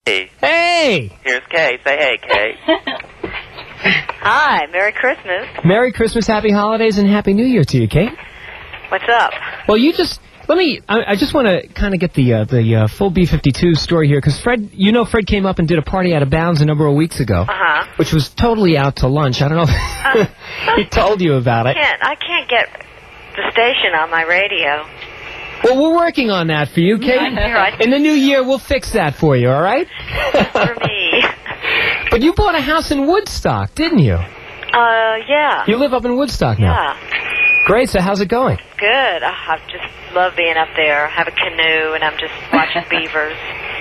Hey. Hey! Here's Kay. Say hey, Kay. Hi, Merry Christmas. Merry Christmas, Happy Holidays, and Happy New Year to you, Kate. What's up? Well, you just... I just want to kind of get the full B-52 story here, because Fred came up and did a party out of bounds a number of weeks ago, which was totally out to lunch. I don't know if he told you about it. I can't get the station on my radio. Well, we're working on that for you, Kate. In the new year, we'll fix that for you, all right? For me. But you bought a house in Woodstock, didn't you? Yeah. You live up in Woodstock now? Yeah. Great, so how's it going? Good. I just love being up there. I have a canoe, and I'm just watching beavers.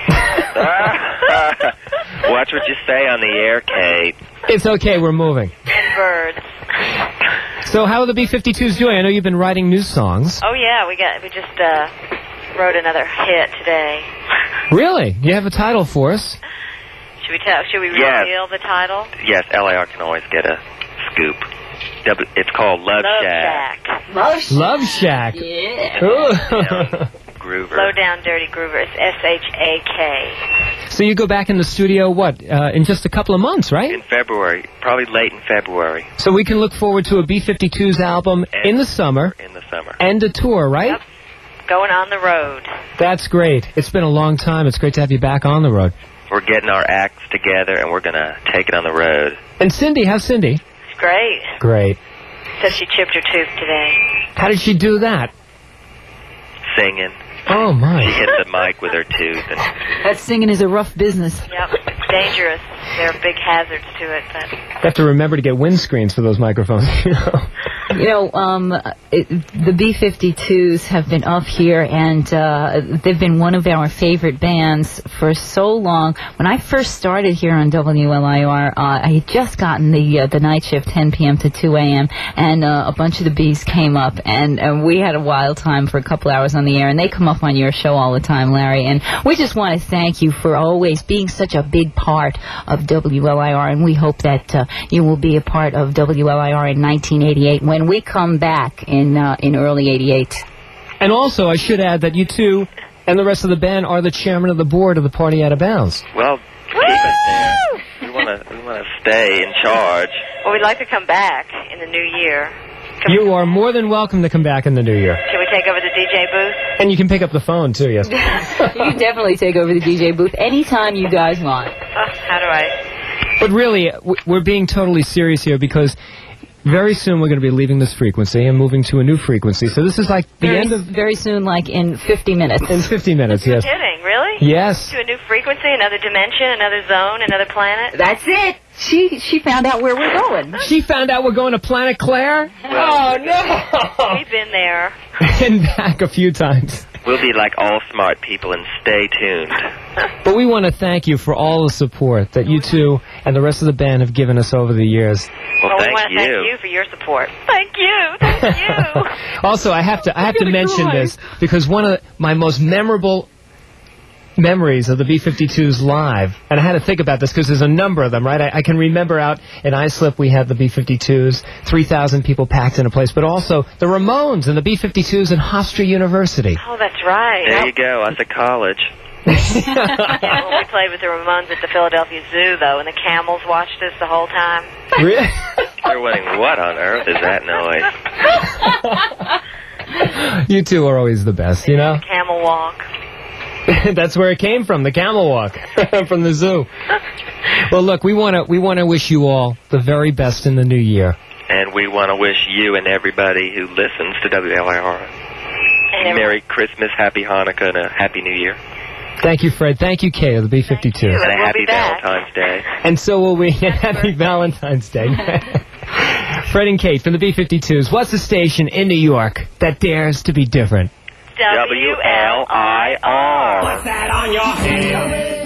Watch what you say on the air, Kate. It's okay, we're moving. And birds. So how are the B-52s doing? I know you've been writing new songs. Oh, yeah. We just wrote another hit today. Really? You have a title for us? Should we reveal the title? Yes, LAR can always get a scoop. It's called Love Shack. Love Shack. Yeah. Groover. Low down, dirty groover. It's S-H-A-K. So you go back in the studio, in just a couple of months, right? In February. Probably late in February. So we can look forward to a B-52s album in the summer. In the summer. And a tour, right? Yep. Going on the road. That's great. It's been a long time. It's great to have you back on the road. We're getting our acts together, and we're going to take it on the road. And Cindy, how's Cindy? Great. Great. Says she chipped her tooth today. How did she do that? Singing. Oh, my. She hit the mic with her tooth. And that singing is a rough business. Yep, it's dangerous. There are big hazards to it. But you have to remember to get windscreens for those microphones. The B-52s have been up here, and they've been one of our favorite bands for so long. When I first started here on WLIR, I had just gotten the night shift, 10 p.m. to 2 a.m., and a bunch of the Bs came up, and we had a wild time for a couple hours on the air, and they come up on your show all the time, Larry, and we just want to thank you for always being such a big part of WLIR, and we hope that you will be a part of WLIR in 1988 when we come back in early 88. And also, I should add that you two and the rest of the band are the chairman of the board of the Party Out of Bounds. Well, keep it there. We want to stay in charge. Well, we'd like to come back in the new year. You are more than welcome to come back in the new year. Can we take over the DJ booth? And you can pick up the phone, too, yes. You can definitely take over the DJ booth anytime you guys want. How do I? But really, we're being totally serious here because very soon we're going to be leaving this frequency and moving to a new frequency. So this is like the end of... Very soon, like in 50 minutes. In 50 minutes, yes. You're kidding, really? Yes. To a new frequency, another dimension, another zone, another planet? That's it. She found out where we're going. She found out we're going to Planet Claire? Oh, no! We've been there. And back a few times. We'll be like all smart people and stay tuned. But we want to thank you for all the support that you two and the rest of the band have given us over the years. Well, we want to thank you for your support. Thank you. Thank you. Also, I have to mention this because one of my most memorable memories of the B-52s live, and I had to think about this because there's a number of them, right? I can remember out in Islip we had the B-52s, 3,000 people packed in a place, but also the Ramones and the B-52s in Hofstra University. Oh, that's right. There you go. I was at college. Yeah, well, we played with the Ramones at the Philadelphia Zoo, though, and the camels watched us the whole time. Really? You're wondering, what on earth is that noise? You two are always the best, you know? Camel walk. That's where it came from, the camel walk from the zoo. Well, look, we want to wish you all the very best in the new year. And we want to wish you and everybody who listens to WLIR Merry Christmas, Happy Hanukkah, and a Happy New Year. Thank you, Fred. Thank you, Kay, of the B-52. And a Happy Valentine's Day. And so will we. Happy Valentine's Day. Fred and Kate from the B-52s. What's the station in New York that dares to be different? WLIR. What's that on your head?